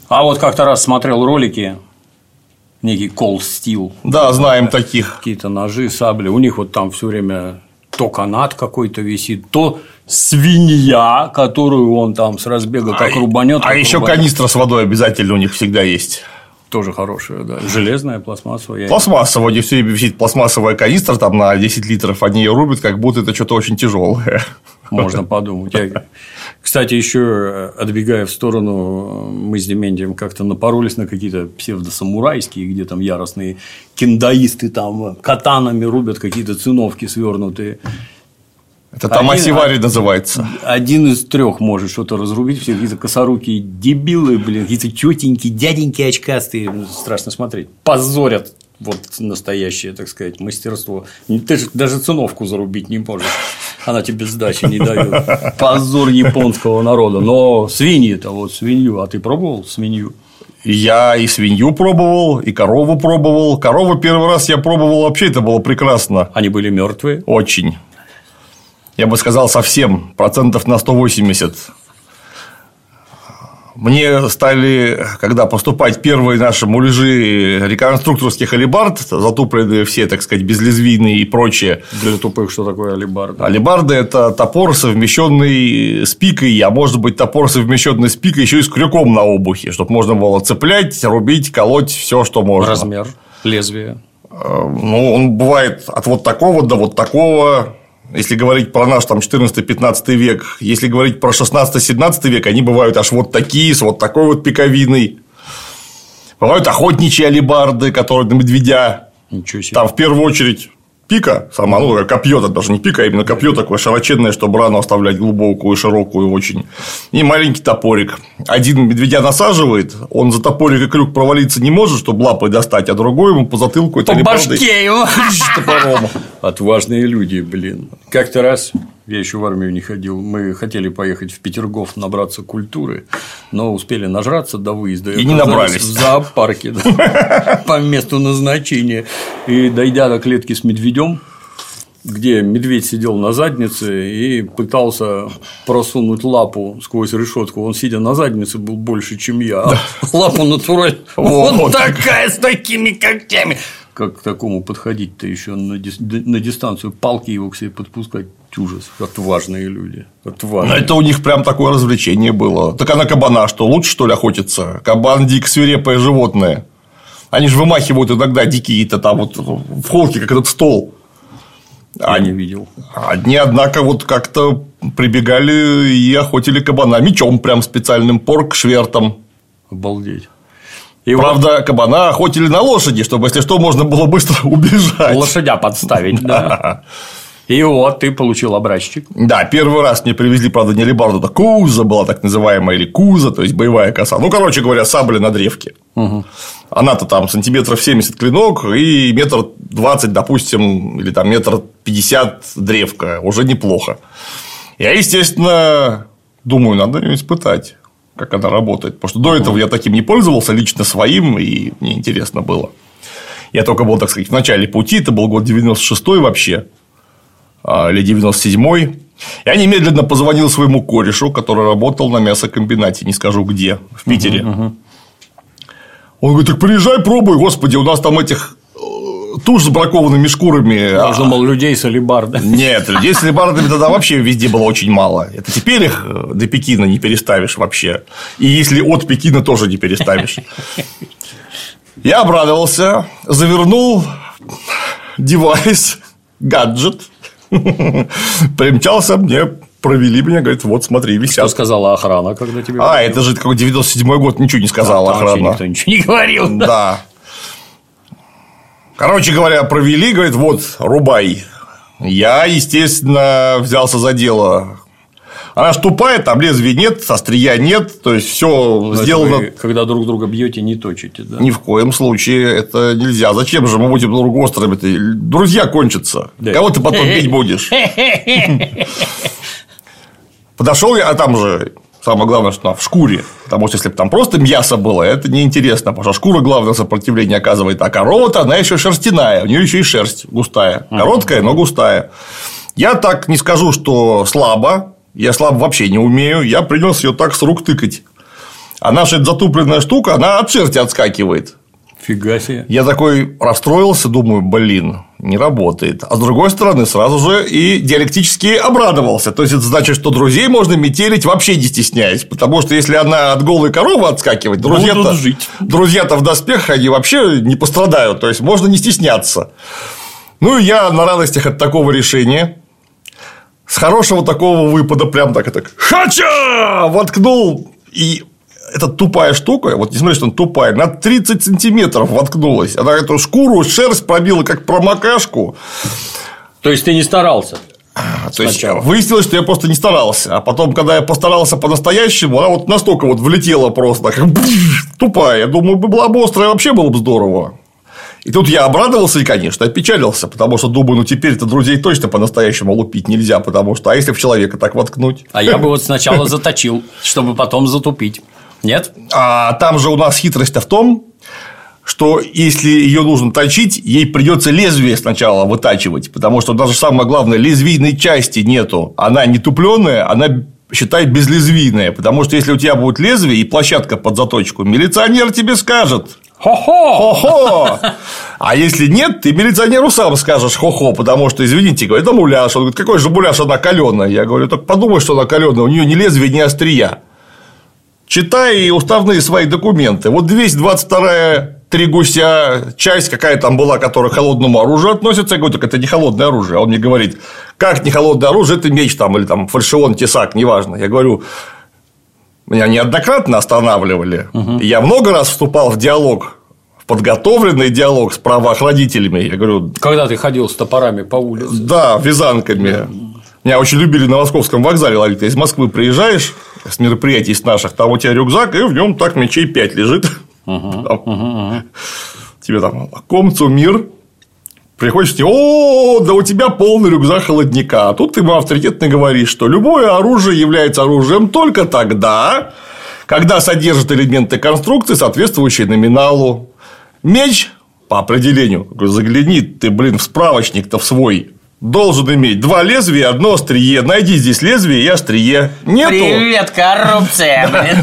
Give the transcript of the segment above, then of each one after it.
А вот как-то раз смотрел ролики, некий Cold Steel. Да, знаем таких. Какие-то ножи, сабли. У них вот там все время то канат какой-то висит, то свинья, которую он там с разбега как рубанет. А еще канистра с водой обязательно у них всегда есть. Тоже хорошая, да. Железная, пластмассовая. Пластмассовая, у них все время висит пластмассовая канистра там на 10 литров, они ее рубят, как будто это что-то очень тяжелое. Можно подумать. Кстати, еще отбегая в сторону, мы с Дементием как-то напоролись на какие-то псевдосамурайские, где там яростные киндаисты там катанами рубят какие-то циновки свернутые. Это тамасивари называется. Один из 3 может что-то разрубить, все какие-то косорукие дебилы, какие-то тетеньки, дяденьки очкастые, страшно смотреть. Позорят вот настоящее, так сказать, мастерство. Ты же даже циновку зарубить не можешь. Она тебе сдачи не дает. Позор японского народа. Но свиньи-то, вот свинью. А ты пробовал свинью? Я и свинью пробовал, и корову пробовал. Корову первый раз я пробовал, вообще это было прекрасно. Они были мертвые? Очень. Я бы сказал, совсем, процентов на 180. Мне стали, когда поступать первые наши муляжи реконструкторских алебард, затупленные все, так сказать, безлезвийные и прочее. Для тупых что такое алебарда? Алебарда – это топор, совмещенный с пикой, а может быть, топор, совмещенный с пикой, еще и с крюком на обухе, чтобы можно было цеплять, рубить, колоть, все, что можно. Размер лезвия? Ну, он бывает от вот такого до вот такого. Если говорить про наш там 14-15 век, если говорить про 16-17 век, они бывают аж вот такие, с вот такой вот пиковиной. Бывают охотничьи алебарды, которые на медведя. Ничего себе. Там в первую очередь пика, сама, ну, копье, это даже не пика, а именно копье такое широченное, чтобы рану оставлять глубокую и широкую очень. И маленький топорик. Один медведя насаживает, он за топорик и крюк провалиться не может, чтобы лапой достать, а другой ему по затылку это алебардой. По башке его топором. Отважные люди, блин. Как-то раз, я еще в армию не ходил, мы хотели поехать в Петергоф набраться культуры, но успели нажраться до выезда. И не набрались. В зоопарке по месту назначения. И дойдя до клетки с медведем, где медведь сидел на заднице и пытался просунуть лапу сквозь решетку. Он, сидя на заднице, был больше, чем я. А лапу натурально вот такая, с такими когтями. Как к такому подходить-то еще на дистанцию, палки его к себе подпускать? Ужас. Отважные люди. Отважные. Это у них прям такое развлечение было. Так а на кабана что, лучше, что ли, охотиться? Кабан дико свирепое животное. Они же вымахивают иногда дикие-то там вот в холке, как этот стол. Я не видел. Одни, однако, вот как-то прибегали и охотили кабана мечом прям специальным, порк-швертом. Обалдеть. И правда, кабана охотили на лошади, чтобы, если что, можно было быстро убежать. Лошадя подставить, да. И вот ты получил образчик. Да, первый раз мне привезли, правда, не алебарду, а куза была так называемая, или куза, то есть боевая коса. Ну, короче говоря, сабля на древке. Угу. Она-то там сантиметров 70 клинок и 1,20 м, допустим, или там 1,50 м древка. Уже неплохо. Я, естественно, думаю, надо ее испытать, как она работает. Потому что до этого я таким не пользовался, лично своим, и мне интересно было. Я только был, так сказать, в начале пути, это был год 96-й вообще. Или 97-й. Я немедленно позвонил своему корешу, который работал на мясокомбинате, не скажу где, в Питере. Он говорит: так приезжай, пробуй, господи, у нас там этих туш с бракованными шкурами. Я думал, людей с алебардами. Нет, людей с алебардами тогда вообще везде было очень мало. Это теперь их до Пекина не переставишь вообще. И если от Пекина тоже не переставишь. Я обрадовался, завернул девайс, гаджет. Примчался, мне провели меня, говорит: вот смотри, висят. Что сказала охрана, когда тебе? Это же какой 97-й год, ничего не сказала охрана. Никто ничего не говорил. Да. Короче говоря, провели, говорит: вот, рубай. Я, естественно, взялся за дело. Она ж тупая, там лезвия нет, острия нет, то есть все сделано. Вы, когда друг друга бьете, не точите, да? Ни в коем случае это нельзя. Зачем же мы будем друг другу острыми? Друзья кончатся. Да. Кого ты потом бить будешь? Подошел я, а там же самое главное, что в шкуре. Потому что если бы там просто мясо было, это неинтересно. Потому что шкура главное сопротивление оказывает. А корова-то, она еще шерстяная. У нее еще и шерсть густая. Короткая, но густая. Я так не скажу, что слабо. Я слабо вообще не умею. Я принес ее так с рук тыкать. А наша затупленная штука, она от шерсти отскакивает. Фига себе. Я такой расстроился, думаю, блин, не работает. А с другой стороны, сразу же и диалектически обрадовался. То есть, это значит, что друзей можно метелить вообще не стесняясь. Потому что если она от голой коровы отскакивает, друзья-то в доспехах, они вообще не пострадают. То есть, можно не стесняться. Ну, и я на радостях от такого решения, с хорошего такого выпада, прям так и так, хача! Воткнул, и эта тупая штука, вот не смотри, что она тупая, на 30 сантиметров воткнулась. Она эту шкуру, шерсть пробила как промокашку. То есть, ты не старался? То есть, выяснилось, что я просто не старался. А потом, когда я постарался по-настоящему, она вот настолько вот влетела просто, как тупая. Я думаю, была бы острая, вообще было бы здорово. И тут я обрадовался и, конечно, опечалился, потому что думаю, ну теперь-то друзей точно по-настоящему лупить нельзя, потому что, а если в человека так воткнуть? А я бы вот сначала заточил, чтобы потом затупить. Нет? А там же у нас хитрость-то в том, что если ее нужно точить, ей придется лезвие сначала вытачивать, потому что даже самое главное, лезвийной части нету. Она не тупленая, она, считай, безлезвийная, потому что если у тебя будет лезвие и площадка под заточку, милиционер тебе скажет. Хо-хо! Хо-хо! А если нет, ты милиционеру сам скажешь хо-хо, потому что, извините, это муляж. Он говорит, какой же муляж, она каленая. Я говорю, только подумай, что она каленая, у нее ни лезвия, ни острия. Читай уставные свои документы. Вот 222-я, 3 гуся, часть какая там была, которая к холодному оружию относится. Я говорю, так это не холодное оружие. А он мне говорит, как не холодное оружие, это меч там или там фальшион, тесак, неважно. Я говорю, меня неоднократно останавливали. Я много раз вступал в диалог, в подготовленный диалог с правоохранителями. Я говорю, когда ты ходил с топорами по улице? Да, вязанками. Меня очень любили на Московском вокзале ловить. Ты из Москвы приезжаешь с мероприятий с наших, там у тебя рюкзак, и в нем так мечей 5 лежит. Тебе там комцу, мир. Приходишь, о, да у тебя полный рюкзак холодняка. А тут ты ему авторитетно говоришь, что любое оружие является оружием только тогда, когда содержит элементы конструкции, соответствующие номиналу. Меч, по определению, загляни ты, в справочник-то в свой, должен иметь 2 лезвия и 1 острие. Найди здесь лезвие и острие. Нету. Привет, коррупция, блин.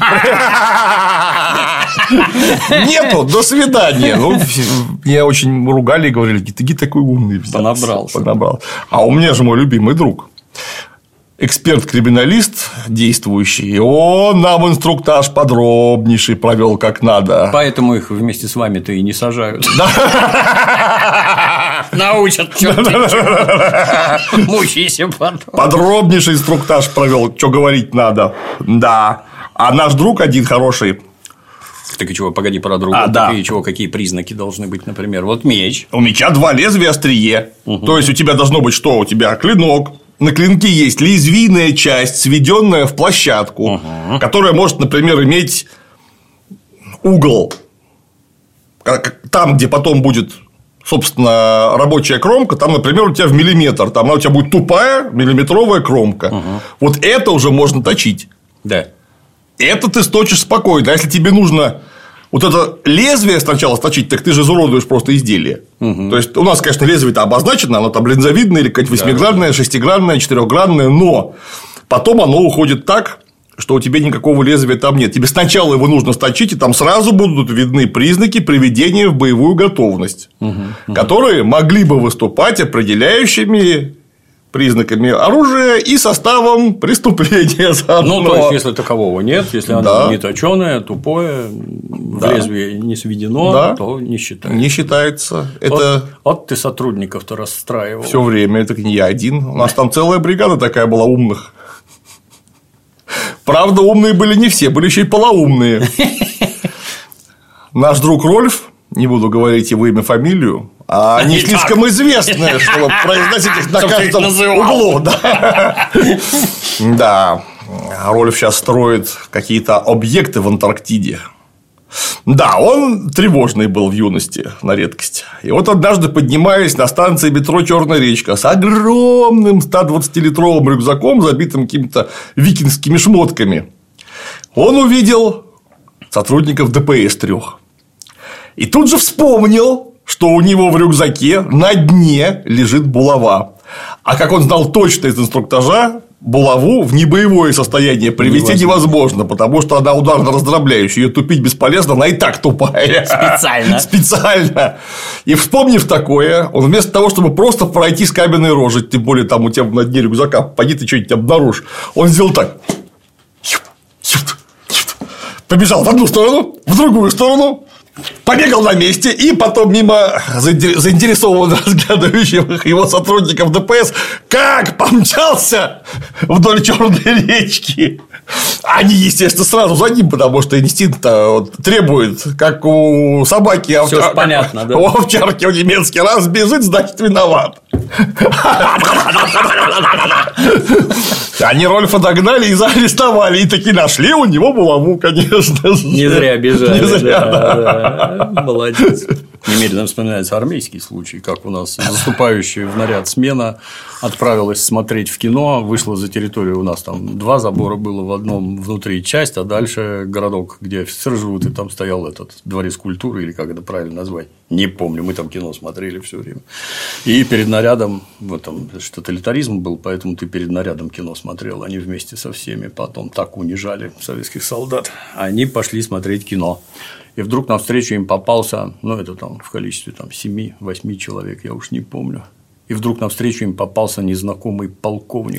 Нету, до свидания. Ну, меня очень ругали и говорили, ты такой умный. Понабрался. А у меня же мой любимый друг. Эксперт-криминалист действующий, он нам инструктаж подробнейший провел как надо. Поэтому их вместе с вами-то и не сажают. Научат, что мучайся потом. Подробнейший инструктаж провел, что говорить надо. Да. А наш друг один хороший. Так и чего, погоди, про друга. Так и чего, какие признаки должны быть, например? Вот меч. У меча 2 лезвия, острие. То есть, у тебя должно быть что? У тебя клинок. На клинке есть лезвийная часть, сведенная в площадку, которая может, например, иметь угол. Там, где потом будет, собственно, рабочая кромка, там, например, у тебя в миллиметр, там у тебя будет тупая миллиметровая кромка. Вот это уже можно точить. Да. Это ты сточишь спокойно. А если тебе нужно вот это лезвие сначала сточить, так ты же изуродуешь просто изделие. То есть, у нас, конечно, лезвие-то обозначено, оно там линзовидное или какое-нибудь 8-гранное, 6-гранное, 4-гранное, но потом оно уходит так, что у тебя никакого лезвия там нет. Тебе сначала его нужно сточить, и там сразу будут видны признаки приведения в боевую готовность, которые могли бы выступать определяющими признаками оружия и составом преступления заодно. Ну, то есть, если такового нет, если оно не точёное, тупое, в лезвие не сведено, то не считается. Не считается. Это... Вот ты сотрудников-то расстраивал. Все время, это не я один. У нас там целая бригада такая была умных. Правда, умные были не все, были еще и полоумные. Наш друг Рольф, не буду говорить его имя, фамилию, а они слишком известны, чтобы произносить их на каждом углу. Да. Рольф сейчас строит какие-то объекты в Антарктиде. Да, он тревожный был в юности, на редкость. И вот однажды, поднимаясь на станции метро «Черная речка» с огромным 120-литровым рюкзаком, забитым какими-то викингскими шмотками, он увидел сотрудников ДПС 3. И тут же вспомнил, что у него в рюкзаке на дне лежит булава. А как он знал точно из инструктажа, булаву в небоевое состояние привести невозможно, потому что она ударно-раздробляющая, ее тупить бесполезно, она и так тупая. Специально. И вспомнив такое, он вместо того, чтобы просто пройти с каменной рожей, тем более там у тебя на дне рюкзака, пойди ты что-нибудь обнаружишь, он сделал так. Побежал в одну сторону, в другую сторону, побегал на месте и потом мимо заинтересованно разглядывающих его сотрудников ДПС как помчался вдоль Черной речки. Они, естественно, сразу за ним, потому что инстинкт требует, как у собаки понятно, да? У овчарки у немецкий раз бежит, значит, виноват. Они Рольфа догнали и заарестовали, и таки нашли у него булаву, конечно. Не зря бежали. Не зря, да. Молодец. Немедленно вспоминается армейский случай, как у нас заступающая в наряд смена отправилась смотреть в кино, вышла за территорию, у нас там 2 забора было, в одном внутри часть, а дальше городок, где офицеры живут, и там стоял этот дворец культуры, или как это правильно назвать, не помню, мы там кино смотрели все время. И перед нарядом, вот там тоталитаризм был, поэтому ты перед нарядом кино смотрел, они вместе со всеми потом так унижали советских солдат, они пошли смотреть кино. И вдруг навстречу им попался, ну, это там в количестве 7-8 человек, я уж не помню. И вдруг навстречу им попался незнакомый полковник.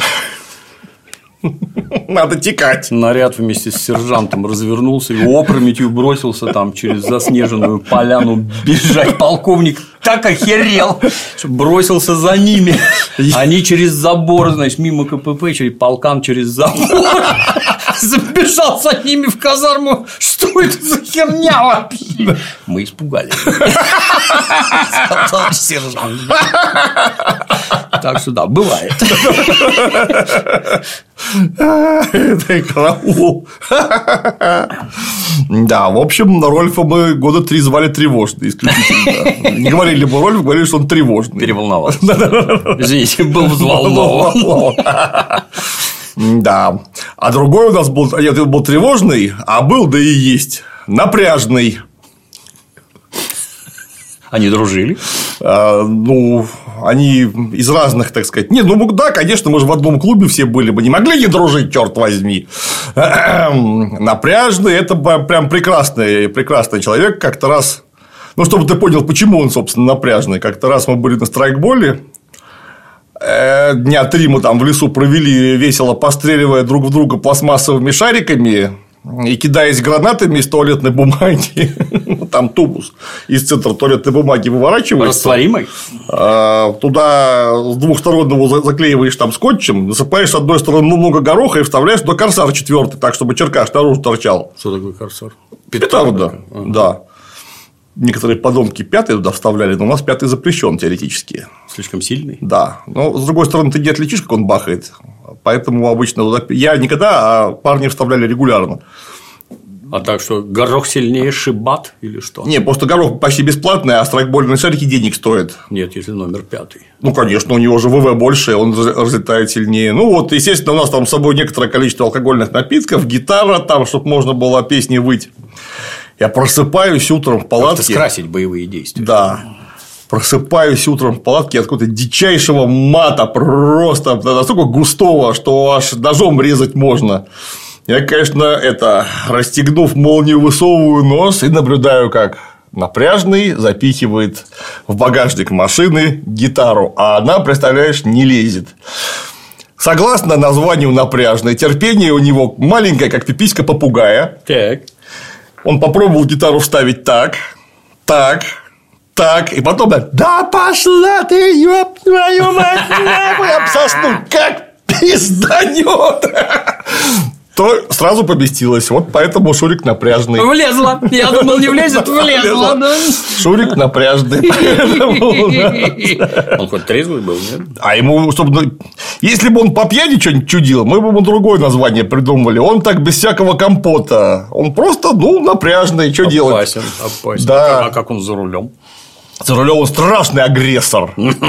Надо текать. Наряд вместе с сержантом развернулся и опрометью бросился там через заснеженную поляну бежать. Полковник так охерел, что бросился за ними. Они через забор, значит, мимо КПП, через полкан, через забор. Забежал за ними в казарму. Что это за херня вообще? Мы испугались. Сказал сержант. Так что да, бывает. Это караул. Да, в общем, Рольфа мы года 3 звали тревожный исключительно. Не говорили бы Рольф, говорили, что он тревожный. Переволновался. Извините, был взволнован. Да. А другой у нас был, нет, он был тревожный, а был, да и есть, напряжный. Они дружили? Ну, они из разных, так сказать. Не, ну да, конечно, мы же в одном клубе все были бы, не могли не дружить, черт возьми. Напряжный – это прям прекрасный человек. Как-то раз, ну, чтобы ты понял, почему он, собственно, напряжный. Как-то раз мы были на страйкболе. Дня 3 мы там в лесу провели, весело постреливая друг в друга пластмассовыми шариками и кидаясь гранатами из туалетной бумаги. Там тубус из центра туалетной бумаги выворачиваешь. Растворимый? Туда с двух сторон его заклеиваешь там скотчем, насыпаешь с одной стороны много гороха и вставляешь туда корсар 4, так, чтобы черкаш наружу торчал. Что такое корсар? Петарда, да. Некоторые подонки 5 туда вставляли, но у нас 5 запрещен теоретически. Слишком сильный? Да. Но с другой стороны, ты не отличишь, как он бахает. Поэтому обычно я никогда, а парни вставляли регулярно. А так что горох сильнее шибат или что? Не, просто горох почти бесплатный, а страйкбольные шарики денег стоят. Нет, если номер 5. Ну, конечно, у него же ВВ больше, он разлетает сильнее. Ну, вот, естественно, у нас там с собой некоторое количество алкогольных напитков, гитара там, чтобы можно было песни выть. Я просыпаюсь утром в палатке. Как-то скрасить боевые действия. Да. Просыпаюсь утром в палатке от какого-то дичайшего мата, просто настолько густого, что аж ножом резать можно. Я, конечно, расстегнув молнию, высовываю нос и наблюдаю, как напряжный запихивает в багажник машины гитару, а она, представляешь, не лезет. Согласно названию напряжный, терпение у него маленькое, как пиписька попугая. Так. Он попробовал гитару вставить так, и потом да пошла ты, ёб твою мать, нахуй, обсосну, как пизданёт. То сразу поместилось. Вот поэтому Шурик напряжный. Влезла. Я думал, не влезет, влезла. Шурик напряжный. Он хоть трезвый был, нет? А ему, чтобы. Если бы он по пьяни что-нибудь чудил, мы бы ему другое название придумали. Он так без всякого компота. Он просто, напряжный. Что делать? Опасен. Да. А как он за рулем? За рулем он страшный агрессор.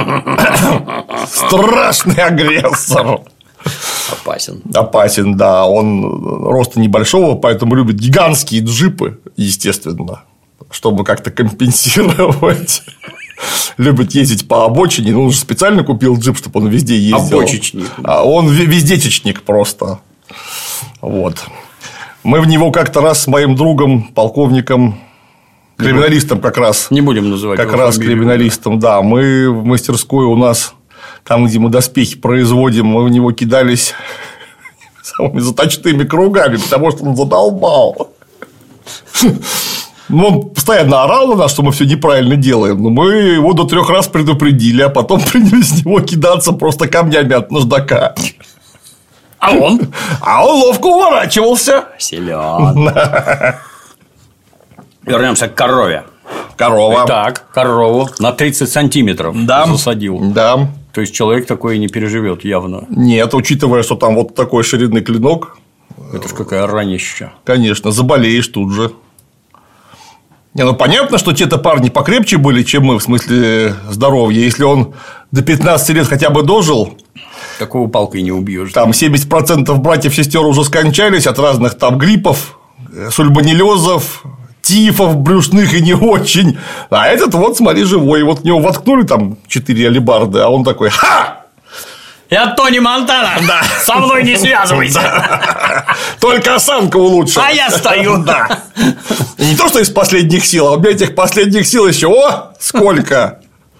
Страшный агрессор. Опасен, да. Он роста небольшого, поэтому любит гигантские джипы, естественно, чтобы как-то компенсировать. любит ездить по обочине. Ну, он же специально купил джип, чтобы он везде ездил. Обочечник. А он вездечечник просто. Вот. Мы в него как-то раз с моим другом, полковником, криминалистом как раз. Не будем называть как раз фамилию. Криминалистом, да. Мы в мастерской у нас, там, где мы доспехи производим, мы в него кидались самыми заточными кругами, потому что он задолбал. Ну, он постоянно орал на нас, что мы все неправильно делаем. Но мы его до 3 раз предупредили, а потом принялись с него кидаться просто камнями от наждака. А он? А он ловко уворачивался. Силен. Вернемся к корове. Корова. Так, корову на 30 сантиметров засадил. Да. То есть человек такое не переживет явно. Нет, учитывая, что там вот такой ширинный клинок. Это ж какая ранища. Конечно, заболеешь тут же. Не, ну понятно, что те-то парни покрепче были, чем мы, в смысле здоровья. Если он до 15 лет хотя бы дожил. Такого палкой не убьешь. Там 70% братьев-сестер уже скончались от разных там гриппов, сальмонеллезов, тифов брюшных и не очень. А этот вот, смотри, живой. Вот в него воткнули там 4 алебарды, а он такой: ха! Я Тони Монтана, да. Со мной не связывайся. Только осанка улучшилась. А я стою, да. И не то, что из последних сил, а у меня этих последних сил еще сколько.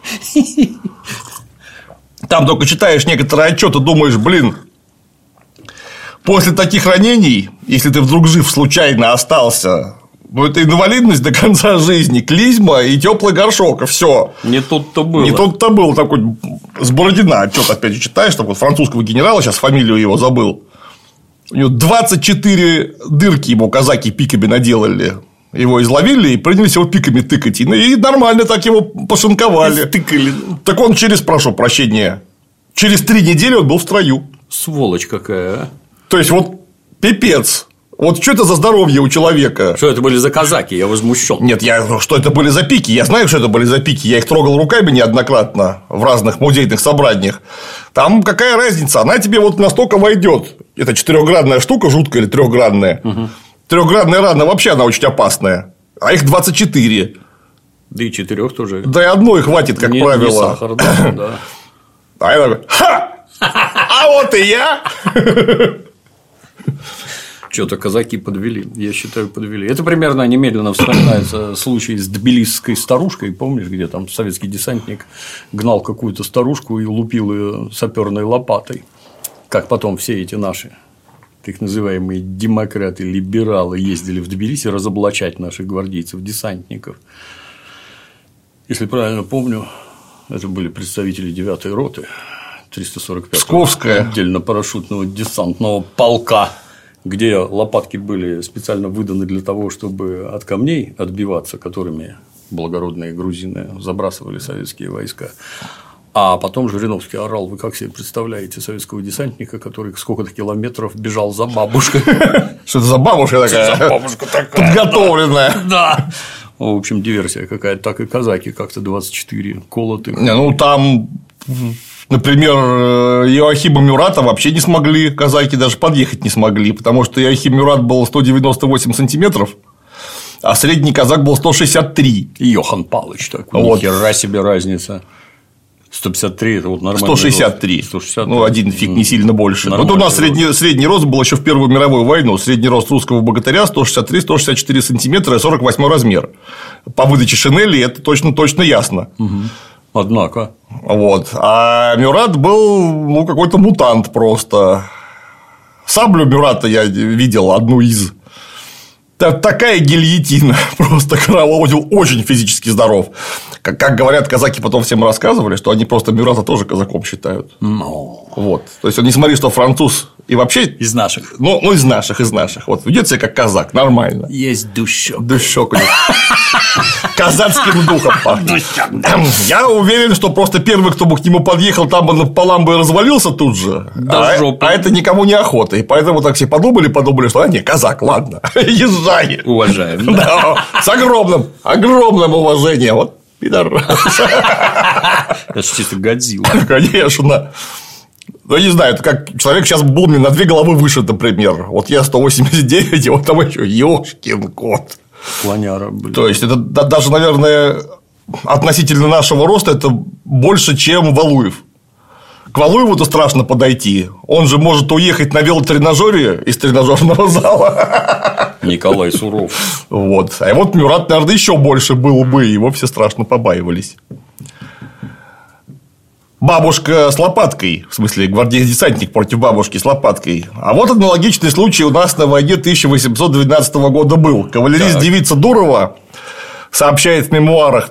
Там только читаешь некоторые отчеты, думаешь, блин, после таких ранений, если ты вдруг жив случайно остался, ну, это инвалидность до конца жизни, клизма и теплый горшок, и все. Не тут-то было. Не тут-то было. Такой с Бородина отчет опять же читаешь, там вот французского генерала, сейчас фамилию его забыл. У него 24 дырки ему казаки пиками наделали. Его изловили и принялись его пиками тыкать. И нормально так его пошинковали. Тыкали. Так он прошу прощения, через 3 недели он был в строю. Сволочь какая, а. То есть, вот пипец. Вот что это за здоровье у человека? Что это были за казаки? Я возмущен. Нет, что это были за пики? Я знаю, что это были за пики. Я их трогал руками неоднократно в разных музейных собраниях. Там какая разница? Она тебе вот настолько войдет. Это 4-гранная штука жуткая или 3-гранная. Угу. 3-гранная рана вообще она очень опасная. А их 24. Да и 4 тоже. Да и одной хватит, как правило. Не сахар, да. А я такой: ха! А вот и я! Что-то казаки подвели, я считаю, подвели. Это примерно немедленно вспоминается случай с тбилисской старушкой, помнишь, где там советский десантник гнал какую-то старушку и лупил ее саперной лопатой. Как потом все эти наши так называемые демократы, либералы ездили в Тбилиси разоблачать наших гвардейцев-десантников. Если правильно помню, это были представители 9-й роты 345-го Псковская отдельно-парашютного десантного полка, где лопатки были специально выданы для того, чтобы от камней отбиваться, которыми благородные грузины забрасывали советские войска. А потом Жириновский орал: вы как себе представляете советского десантника, который сколько-то километров бежал за бабушкой? Что это за бабушка такая? За бабушка такая. Подготовленная. Да. В общем, диверсия какая-то. Так и казаки как-то 24 колоты. Не, ну там, например, Иоахима Мюрата вообще не смогли, казаки даже подъехать не смогли, потому что Иоахим Мюрат был 198 сантиметров, а средний казак был 163. И Йохан Палыч такой. Вот. Нихера себе разница. 153 – это вот нормально. 163. 163. Ну, один фиг не сильно больше. Вот у нас средний рост был еще в Первую мировую войну. Средний рост русского богатыря 163-164 сантиметра и 48 размер. По выдаче шинели это точно ясно. Угу. Однако. Вот. А Мюрат был какой-то мутант просто. Саблю Мюрата я видел, одну из. Такая гильотина, просто кроваводил, очень физически здоров. Как говорят казаки, потом всем рассказывали, что они просто Мюрата тоже казаком считают. Вот. То есть, он не смотри, что француз и вообще. Из наших. Ну, из наших. Вот ведет себя как казак, нормально. Есть душок. Душок у него. Казацким духом пахнет. Я уверен, что просто первый, кто бы к нему подъехал, там бы напополам бы развалился тут же. А это никому не охота. И поэтому так все подумали, что не, казак, ладно, езжай. Уважаем. Да, с огромным уважением. Вот пидор. Это же чисто Годзилла. Конечно. Ну, не знаю, это как человек сейчас был мне на 2 головы выше, например. Вот я 189, и вот там еще ёшкин кот. Слоняра, блин. То есть, это даже, наверное, относительно нашего роста это больше, чем Валуев. К Валуеву-то страшно подойти. Он же может уехать на велотренажере из тренажерного зала. Николай Суров. Вот. А вот Мюрат, наверное, еще больше было бы, его все страшно побаивались. Бабушка с лопаткой, в смысле, гвардейец-десантник против бабушки с лопаткой. А вот аналогичный случай у нас на войне 1812 года был. Кавалерист девица Дурова сообщает в мемуарах...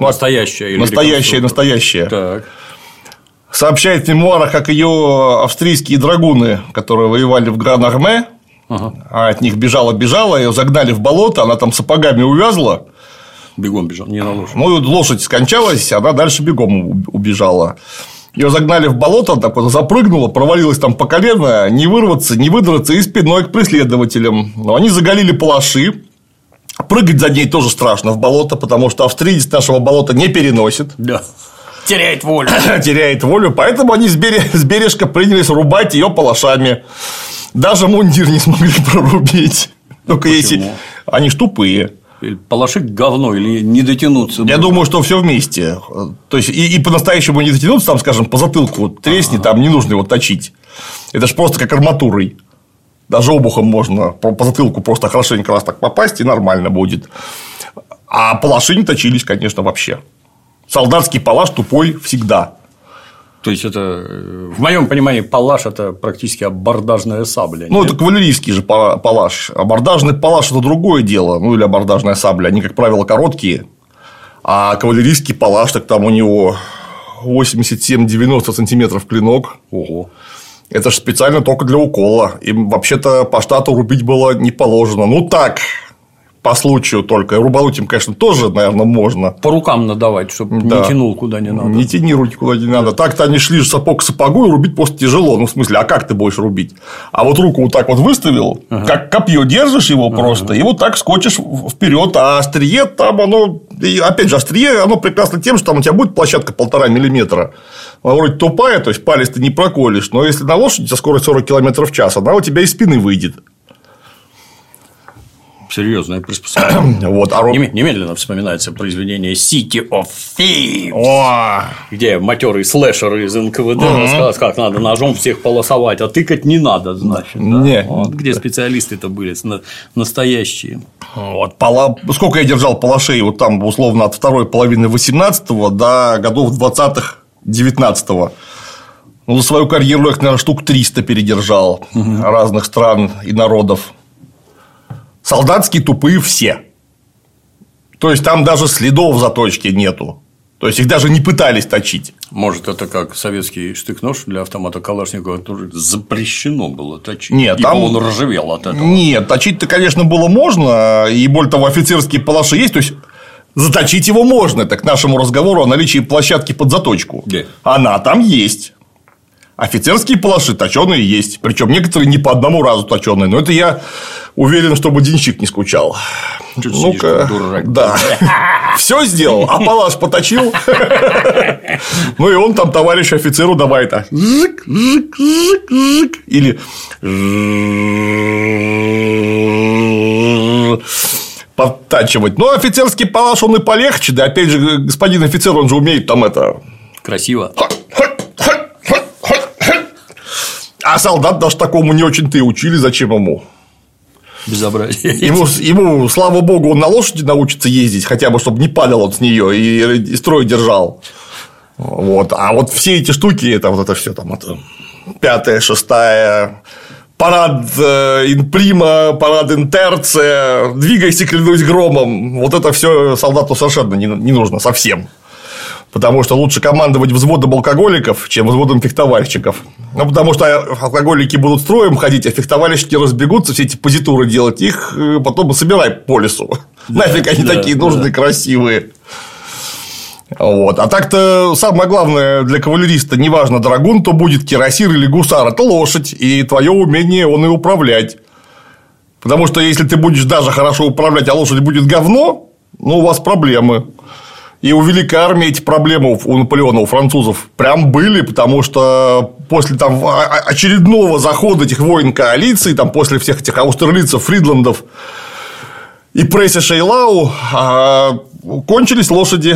Настоящая. Так. Сообщает в мемуарах, как ее австрийские драгуны, которые воевали в Гран-Арме, а от них бежала, ее загнали в болото, она там сапогами увязла. Бегом бежал, не на лошадь. Ну, лошадь скончалась, она дальше бегом убежала. Ее загнали в болото, так вот запрыгнула, провалилась там по колено, не вырваться, не выдраться и спиной к преследователям. Но они заголили палаши. Прыгать за ней тоже страшно в болото, потому что австриец нашего болота не переносит. Да. Теряет волю. Поэтому они с бережка принялись рубать ее палашами. Даже мундир не смогли прорубить. Только если они ж тупые. Палаши говно или не дотянуться? Я думаю, что все вместе. То есть и по-настоящему не дотянуться, там, скажем, по затылку тресни, там не нужно его точить. Это же просто как арматурой. Даже обухом можно по затылку просто хорошенько раз так попасть, и нормально будет. А палаши не точились, конечно, вообще. Солдатский палаш тупой всегда. То есть, это, в моем понимании, палаш – это практически абордажная сабля. Ну, это кавалерийский же палаш. Абордажный палаш – это другое дело. Ну, или абордажная сабля. Они, как правило, короткие. А кавалерийский палаш, так там у него 87-90 сантиметров клинок. Ого. Это же специально только для укола. Им вообще-то по штату рубить было не положено. Ну, так. По случаю только. Рубануть им, конечно, тоже, наверное, можно. По рукам надавать, чтобы не тянул куда не надо. Не тяни руки куда не надо. Так-то они шли сапог к сапогу, и рубить просто тяжело. Ну, в смысле, а как ты будешь рубить? А вот руку вот так вот выставил, как копье держишь его просто, и вот так скочишь вперед. А острие там оно. И опять же, острие оно прекрасно тем, что там у тебя будет площадка 1,5 миллиметра. Она вроде тупая, то есть палец ты не проколешь. Но если на лошади со скоростью 40 км в час, она у тебя из спины выйдет. Серьезное приспособление. Вот, немедленно вспоминается произведение City of Thieves, где матерый слэшер из НКВД рассказывает, как надо ножом всех полосовать, а тыкать не надо, значит. Да? Вот, где специалисты-то были настоящие. Вот, сколько я держал палашей, вот там, условно, от второй половины 18-го до годов 20-х, 19-го. Ну, за свою карьеру я их, наверное, штук 300 передержал разных стран и народов. Солдатские тупые все. То есть, там даже следов заточки нету. То есть, их даже не пытались точить. Может, это как советский штык-нож для автомата Калашникова, тоже запрещено было точить. Нет, там он ржавел от этого. Нет, точить-то, конечно, было можно. И более того, офицерские палаши есть. То есть, заточить его можно. Это к нашему разговору о наличии площадки под заточку. Где? Она там есть. Офицерские палаши точеные есть. Причем некоторые не по одному разу точеные. Но это я уверен, чтобы денщик не скучал. Ну-ка, дурак. Да. Все сделал, а палаш поточил. Ну и он там товарищу офицеру давай так. Или подтачивать. Ну, офицерский палаш он и полегче. Да, опять же, господин офицер, он же умеет там это. Красиво. А солдат даже такому не очень-то и учили, зачем ему? Безобразие. Ему, слава богу, он на лошади научится ездить, хотя бы, чтобы не падал он с нее и строй держал. Вот. А вот все эти штуки, это вот это все там, это 5-я, 6-я, парад инприма, парад интерция, двигайся, клянусь громом. Вот это все солдату совершенно не нужно совсем. Потому что лучше командовать взводом алкоголиков, чем взводом фехтовальщиков. Ну, потому что алкоголики будут строем ходить, а фехтовальщики разбегутся, все эти позитуры делать, их потом собирай по лесу. Да, нафиг они такие нужные, красивые. Вот. А так-то самое главное для кавалериста, неважно, драгун, то будет кирасир или гусар, это лошадь, и твое умение он и управлять. Потому что если ты будешь даже хорошо управлять, а лошадь будет говно, ну, у вас проблемы. И у Великой Армии эти проблемы у Наполеона, у французов прям были, потому что после там очередного захода этих войн коалиции, там, после всех этих Аустерлицев, Фридландов и Пресси Шейлау кончились лошади.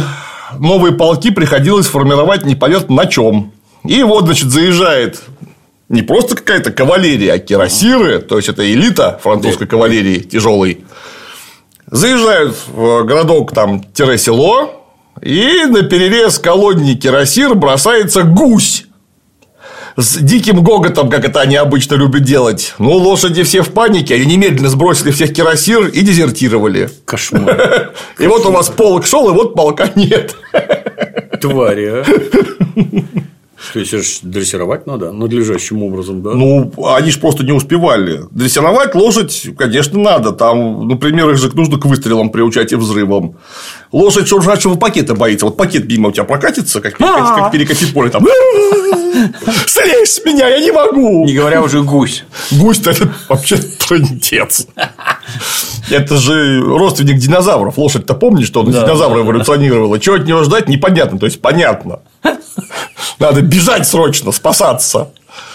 новые полки приходилось формировать непонятно на чем. И вот, значит, заезжает не просто какая-то кавалерия, а кирасиры, то есть это элита французской кавалерии тяжелой. Заезжают в городок там село, и на перерез колонне кирасир бросается гусь. С диким гоготом, как это они обычно любят делать. Ну, лошади все в панике, они немедленно сбросили всех кирасир и дезертировали. Кошмар. И вот у вас полк шел, и вот полка нет. Твари, а. То есть, это ж дрессировать надо надлежащим образом, да? Ну, они же просто не успевали. Дрессировать лошадь, конечно, надо. Там, например, их же нужно к выстрелам приучать и взрывам. Лошадь шуршащего пакета боится. Вот пакет мимо у тебя прокатится, как перекатит поле там. Слезь с меня, я не могу. Не говоря уже гусь. Гусь-то это вообще трындец. Это же родственник динозавров. Лошадь-то помнишь, что он из динозавра эволюционировала? Чего от него ждать, непонятно. То есть, понятно. Надо бежать срочно, спасаться.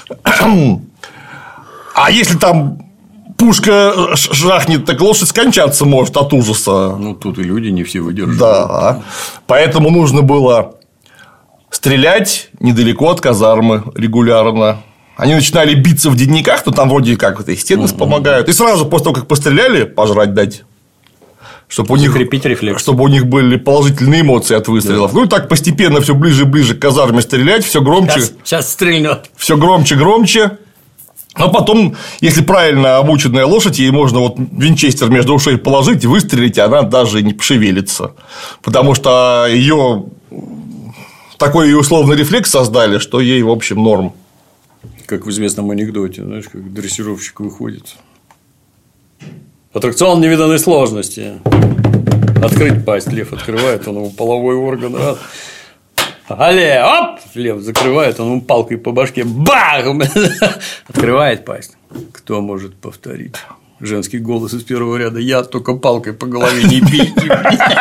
А если там пушка жахнет, так лошадь скончаться может от ужаса. Ну, тут и люди не все выдерживают. Да. Поэтому нужно было стрелять недалеко от казармы регулярно. Они начинали биться в денниках, но там вроде как и стены помогают. И сразу после того, как постреляли, пожрать дать. Чтобы у них были положительные эмоции от выстрелов. Да. Ну и так постепенно все ближе и ближе к казарме стрелять, все громче. Сейчас стрельнет. Все громче. А потом, если правильно обученная лошадь, ей можно вот винчестер между ушей положить и выстрелить, и она даже не пошевелится. Потому что ее такой условный рефлекс создали, что ей, в общем, норм. Как в известном анекдоте, знаешь, как дрессировщик выходит. Аттракцион невиданной сложности. Открыть пасть. Лев открывает, он ему половой орган. Раз. Але, оп! Лев закрывает, он ему палкой по башке. Бах! Открывает пасть. Кто может повторить? Женский голос из первого ряда. Я, только палкой по голове не бейте.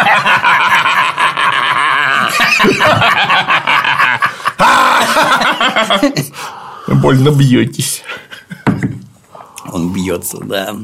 Больно бьетесь. Он бьется, да.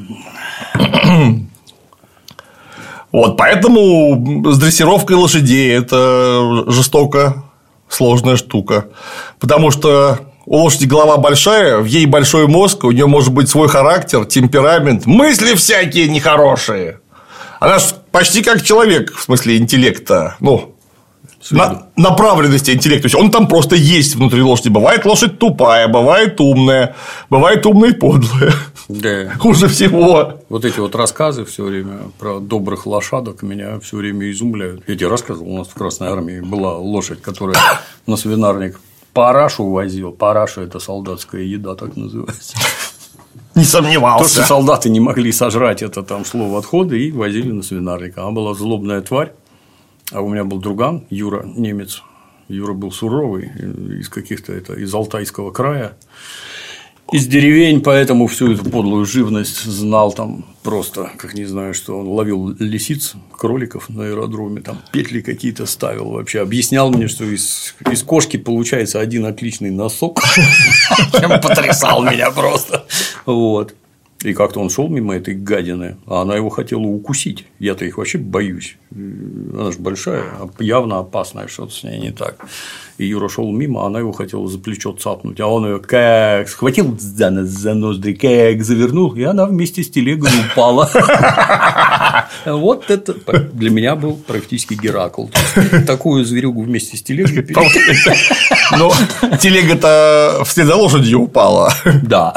Вот, поэтому с дрессировкой лошадей это жестоко сложная штука. Потому что у лошади голова большая, в ей большой мозг, у нее может быть свой характер, темперамент, мысли всякие нехорошие. Она же почти как человек, в смысле интеллекта. Ну, направленности интеллекта. То есть он там просто есть внутри лошади. Бывает лошадь тупая, бывает умная и подлая. Да. Хуже всего. Вот эти вот рассказы все время про добрых лошадок меня все время изумляют. Я тебе рассказывал, у нас в Красной Армии была лошадь, которая на свинарник парашу возил. Параша – это солдатская еда, так называется. Не сомневался. То, что солдаты не могли сожрать это там слово отходы и возили на свинарник. Она была злобная тварь. А у меня был друган, Юра, немец. Юра был суровый, из каких-то из Алтайского края, из деревень, поэтому всю эту подлую живность знал там просто, как не знаю, что он ловил лисиц, кроликов на аэродроме, там петли какие-то ставил вообще, объяснял мне, что из кошки получается один отличный носок, чем потрясал меня просто, вот. И как-то он шел мимо этой гадины, а она его хотела укусить. Я-то их вообще боюсь. Она же большая, явно опасная, что-то с ней не так. И Юра шел мимо, она его хотела за плечо цапнуть, а он ее как схватил за ноздри, как завернул, и она вместе с телегой упала. Вот это для меня был практически Геракл. Такую зверюгу вместе с телегой. Ну, телега-то вслед за лошадью упала. Да.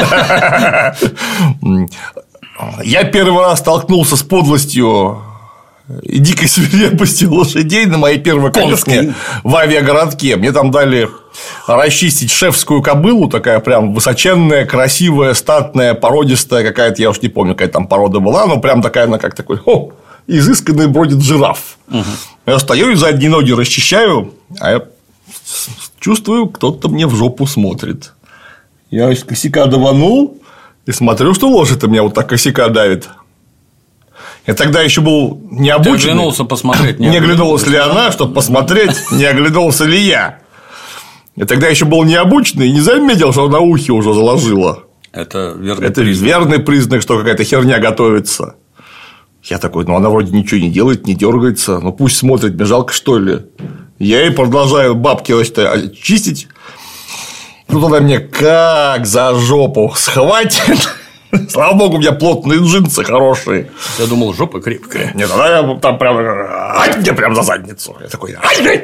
Я первый раз столкнулся с подлостью и дикой свирепостью лошадей на моей первой коляске в авиагородке. Мне там дали расчистить шефскую кобылу, такая прям высоченная, красивая, статная, породистая какая-то, я уж не помню, какая там порода была, но прям такая, она как такой, изысканный бродит жираф. Я стою и задние ноги расчищаю, а я чувствую, кто-то мне в жопу смотрит. Я из косяка даванул и смотрю, что лошадь меня вот так косяка давит. Я тогда еще был не обученный. Ты оглянулся посмотреть. Не оглянулась ли она, чтобы посмотреть, не оглянулся ли я. Я тогда еще был необученный и не заметил, что на ухе уже заложила. Это верный признак. Верный признак, что какая-то херня готовится. Я такой, ну, она вроде ничего не делает, не дергается, ну, пусть смотрит, мне жалко, что ли. Я ей продолжаю бабки, значит, чистить. Тут она мне как за жопу схватит. Слава богу, у меня плотные джинсы хорошие. Я думал, жопа крепкая. Нет, она там прям мне прям за задницу. Я такой,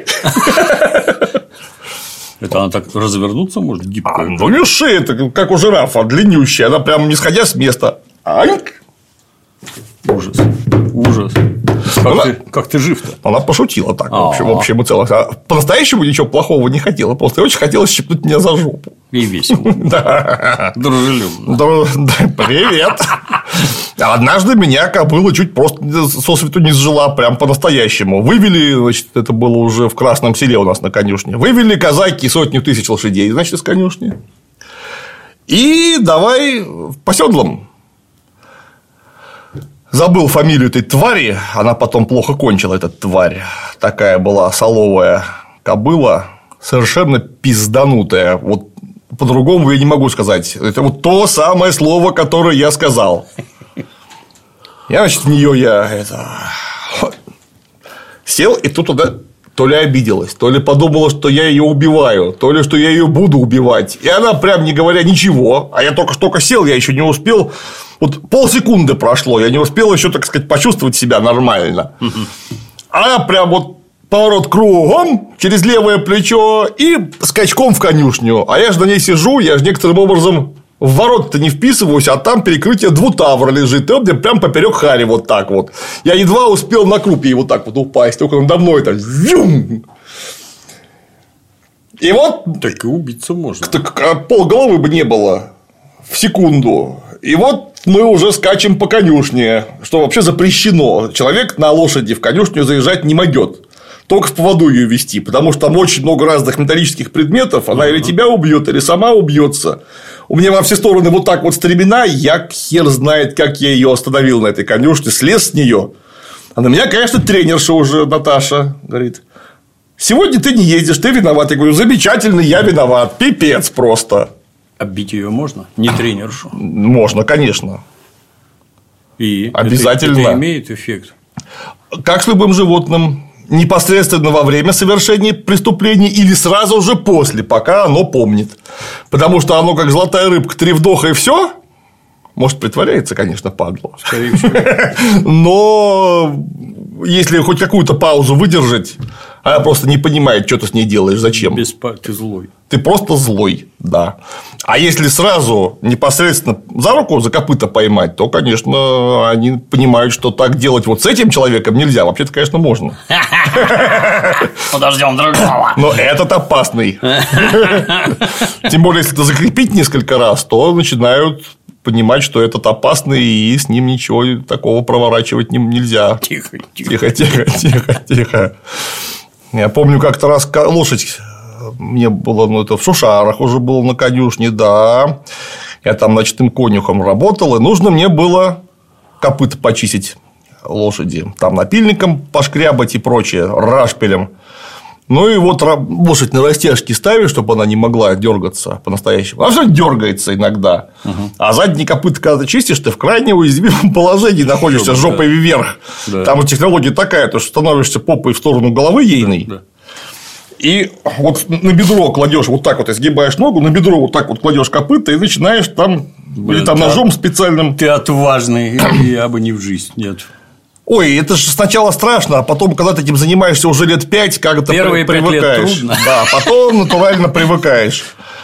это она так развернуться может гибко? Ну, не шея, это как у жирафа, длиннющая. Она прям не сходя с места. Ужас. Ужас. Как ты жив-то? Она пошутила так, в общем и целом. По-настоящему ничего плохого не хотела. Просто очень хотелось щипнуть меня за жопу. И весело. Да. Дружелюбно. Привет. Однажды меня кобыла чуть просто сосвету не сжила, прям по-настоящему. Вывели, значит, это было уже в Красном Селе у нас на конюшне. Вывели казаки 100 000 лошадей, значит, из конюшни. И давай по седлам. Забыл фамилию этой твари, она потом плохо кончила, эта тварь. Такая была соловая кобыла, совершенно пизданутая. Вот по-другому я не могу сказать. Это вот то самое слово, которое я сказал. Я, значит, в нее сел, и тут она то ли обиделась, то ли подумала, что я ее убиваю, то ли что я ее буду убивать. И она, прям не говоря ничего, а я только сел, я еще не успел. Вот полсекунды прошло, я не успел еще, так сказать, почувствовать себя нормально. Она прям вот поворот кругом через левое плечо и скачком в конюшню. А я же на ней сижу, я же некоторым образом в ворота-то не вписываюсь, а там перекрытие двутавра лежит, и он мне прям поперек хари вот так вот. Я едва успел на крупе вот так вот упасть, только надо мной там. И вот. Так и убиться можно. Так полголовы бы не было в секунду. И вот мы уже скачем по конюшне, что вообще запрещено. Человек на лошади в конюшню заезжать не могет. Только в поводу ее вести, потому что там очень много разных металлических предметов. Она или тебя убьет, или сама убьется. У меня во все стороны вот так вот стремена. Я хер знает, как я ее остановил на этой конюшне, слез с нее. А на меня, конечно, тренерша уже, Наташа, говорит: сегодня ты не ездишь, ты виноват. Я говорю: замечательно, я виноват. Пипец просто. Оббить ее можно? Не тренершу. Можно, конечно. И обязательно. Это имеет эффект. Как с любым животным. Непосредственно во время совершения преступления или сразу же после, пока оно помнит. Потому что оно, как золотая рыбка, 3 вдоха и все. Может, притворяется, конечно, падло. Скорее всего. Но если хоть какую-то паузу выдержать, она просто не понимает, что ты с ней делаешь, зачем. Ты злой. Ты просто злой, да. А если сразу непосредственно за руку, за копыта поймать, то, конечно, они понимают, что так делать вот с этим человеком нельзя. Вообще-то, конечно, можно. Подождем другого. Но этот опасный. Тем более, если это закрепить несколько раз, то начинают понимать, что этот опасный, и с ним ничего такого проворачивать нельзя. Тихо. Я помню, как-то раз лошадь. Мне было, это в Шушарах уже было на конюшне, да. Я там ночным конюхом работал, и нужно мне было копыта почистить лошади. Там напильником пошкрябать и прочее, рашпилем. Ну и вот лошадь на растяжке ставишь, чтобы она не могла дергаться по-настоящему. А все дергается иногда. А задний копыт, когда ты чистишь, ты в крайне уязвимом положении находишься жопой вверх. Да. Там технология такая, то что становишься попой в сторону головы ейной. Да. И вот на бедро кладешь вот так вот, изгибаешь ногу, на бедро вот так вот кладешь копыта и начинаешь там, или там ножом специальным. Ты отважный, я бы не в жизнь, нет. Ой, это же сначала страшно, а потом, когда ты этим занимаешься уже лет 5, как-то первые привыкаешь. 5 лет трудно. Да, потом натурально привыкаешь.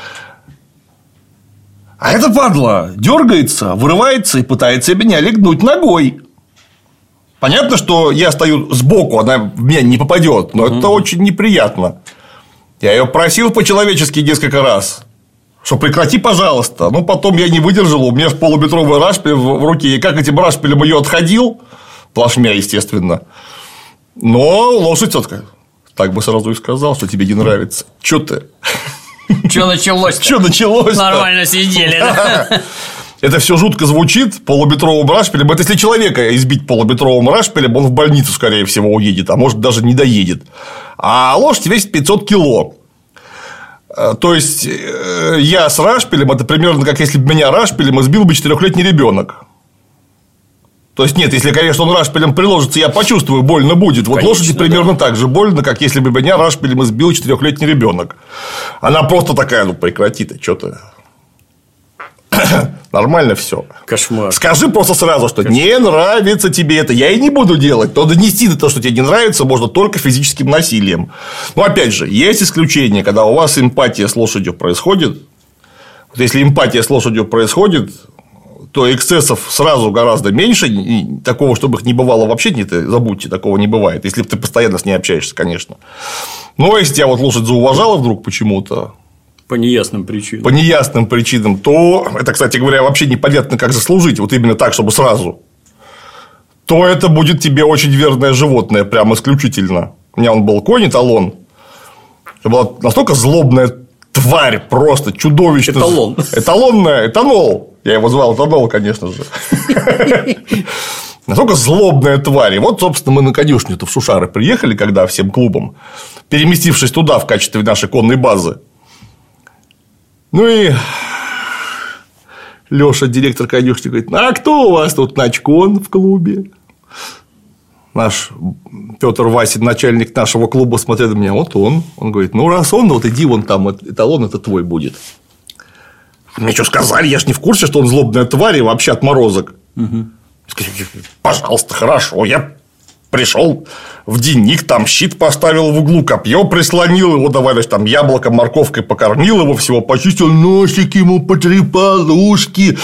А это падла дергается, вырывается и пытается меня легнуть ногой. Понятно, что я стою сбоку, она в меня не попадет, но это очень неприятно. Я ее просил по-человечески несколько раз, что прекрати, пожалуйста. Но потом я не выдержал, у меня же полуметровый рашпиль в руке, и как этим рашпилем ее отходил, плашмя, естественно. Но лошадь так бы сразу и сказал, что тебе не нравится. Чё ты? Чё началось-то? Чё началось-то? Нормально сидели, да? Это все жутко звучит полуметровым рашпилем. Это если человека избить полуметровым рашпилем, он в больницу, скорее всего, уедет, а может, даже не доедет. А лошадь весит 500 кило. То есть, я с рашпилем, это примерно как если бы меня рашпилем избил бы 4-летний ребенок. То есть, нет, если, конечно, он рашпилем приложится, я почувствую, больно будет. Вот конечно, лошади примерно так же больно, как если бы меня рашпилем избил 4-летний ребенок. Она просто такая, ну прекрати ты, что ты. Нормально все. Кошмар. Скажи просто сразу, что не нравится тебе это, я и не буду делать. То донести до того, что тебе не нравится, можно только физическим насилием. Но опять же, есть исключения, когда у вас эмпатия с лошадью происходит. Вот если эмпатия с лошадью происходит, то эксцессов сразу гораздо меньше. И такого, чтобы их не бывало вообще, забудьте, такого не бывает. Если ты постоянно с ней общаешься, конечно. Но если тебя вот лошадь зауважала вдруг почему-то. По неясным причинам. По неясным причинам, то это, кстати говоря, вообще непонятно, как заслужить, вот именно так, чтобы сразу, то это будет тебе очень верное животное, прям исключительно. У меня он был конь эталон. Это была настолько злобная тварь, просто чудовищно. Эталон. Эталонная, этанол. Я его звал этанол, конечно же. Настолько злобная тварь. И вот, собственно, мы на конюшню-то в Шушары приехали, когда всем клубом, переместившись туда в качестве нашей конной базы. Ну и Лёша, директор конюшни, говорит: а кто у вас тут начкон в клубе? Наш Петр Васин, начальник нашего клуба, смотрит на меня: вот он. Он говорит: ну, раз он, вот иди вон там, эталон это твой будет. Мне что сказали? Я ж не в курсе, что он злобная тварь и вообще отморозок. Угу. Пожалуйста, хорошо. Я пришел в денник, там щит поставил в углу, копье прислонил его, давай, значит, там яблоком, морковкой покормил его, всего почистил, носик ему потрепал, ушки.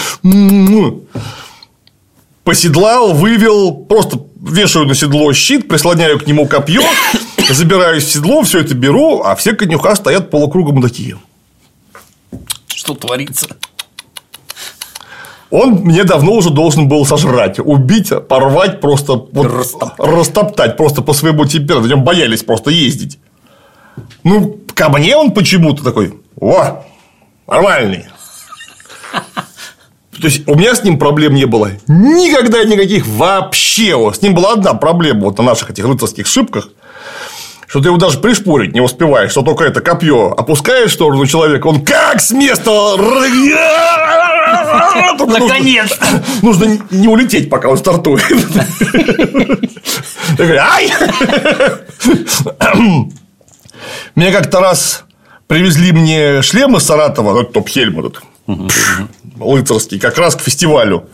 Поседлал, вывел, просто вешаю на седло щит, прислоняю к нему копье, забираюсь в седло, все это беру, а все конюха стоят полукругом такие. Что творится? Он мне давно уже должен был сожрать, убить, порвать, просто вот, растоптать просто по своему темпераменту. В нем боялись просто ездить. Ну, ко мне он почему-то такой: о, нормальный. То есть, у меня с ним проблем не было никогда никаких вообще. С ним была одна проблема вот на наших этих рыцарских шибках, что ты его даже пришпорить не успеваешь, что только это копье опускаешь в сторону человека, он как с места. Наконец! Нужно не улететь, пока он стартует. Я говорю: ай! Мне как-то раз привезли мне шлем из Саратова, топ-хельм этот, рыцарский, как раз к фестивалю.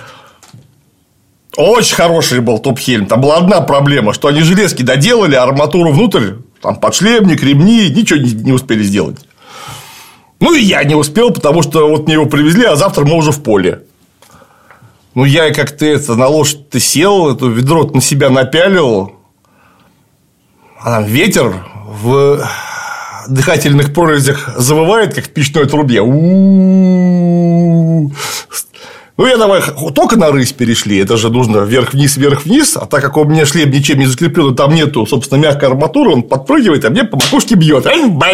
Очень хороший был топ-хельм. Там была одна проблема, что они железки доделали, а арматуру внутрь, там подшлемник, ремни, ничего не успели сделать. Ну, и я не успел, потому что вот мне его привезли, а завтра мы уже в поле. Ну, я как-то на лошадь-то сел, это ведро на себя напялил, а там ветер в дыхательных прорезях завывает, как в печной трубе. Ну, я давай только на рысь перешли, это же нужно вверх-вниз, а так как у меня шлем ничем не закреплен, там нету, собственно, мягкой арматуры, он подпрыгивает, а мне по макушке бьет.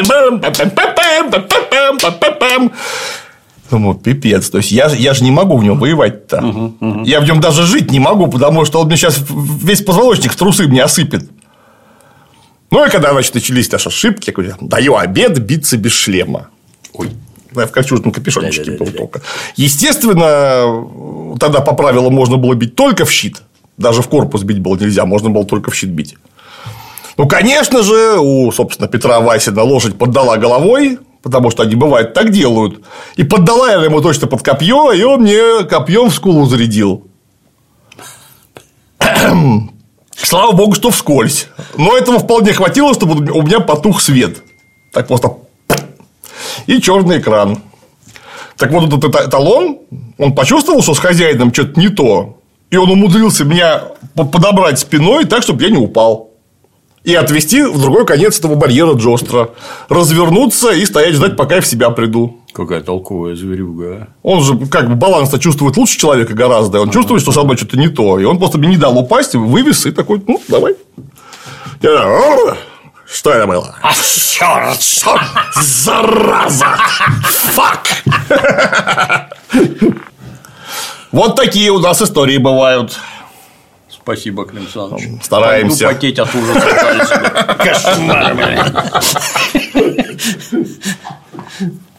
Думаю, пипец. То есть, я же не могу в нем воевать-то. Я в нем даже жить не могу, потому что он мне сейчас весь позвоночник в трусы мне осыпет. Ну, и когда, значит, начались наши ошибки, я говорю: даю обед биться без шлема. Ой. В кольчужном капюшончике был только. Естественно, тогда по правилам можно было бить только в щит. Даже в корпус бить было нельзя, можно было только в щит бить. Ну, конечно же, собственно, Петра Васина лошадь поддала головой, потому что они, бывает, так делают. И поддала я ему точно под копье, и он мне копьем в скулу зарядил. Слава богу, что вскользь. Но этого вполне хватило, чтобы у меня потух свет. Так просто. И черный экран. Так вот, этот эталон, он почувствовал, что с хозяином что-то не то. И он умудрился меня подобрать спиной так, чтобы я не упал. И отвести в другой конец этого барьера Джостра. Развернуться и стоять ждать, пока я в себя приду. Какая толковая зверюга, а? Он же как бы баланс-то чувствует лучше человека гораздо. Он чувствует, что со мной что-то не то. И он просто мне не дал упасть, вывез и такой: ну, давай. Что это было? А, черт! Зараза! Фак! Вот такие у нас истории бывают. Спасибо, Клим Саныч. Стараемся. Пойду потеть от ужаса. Кошмар, блин.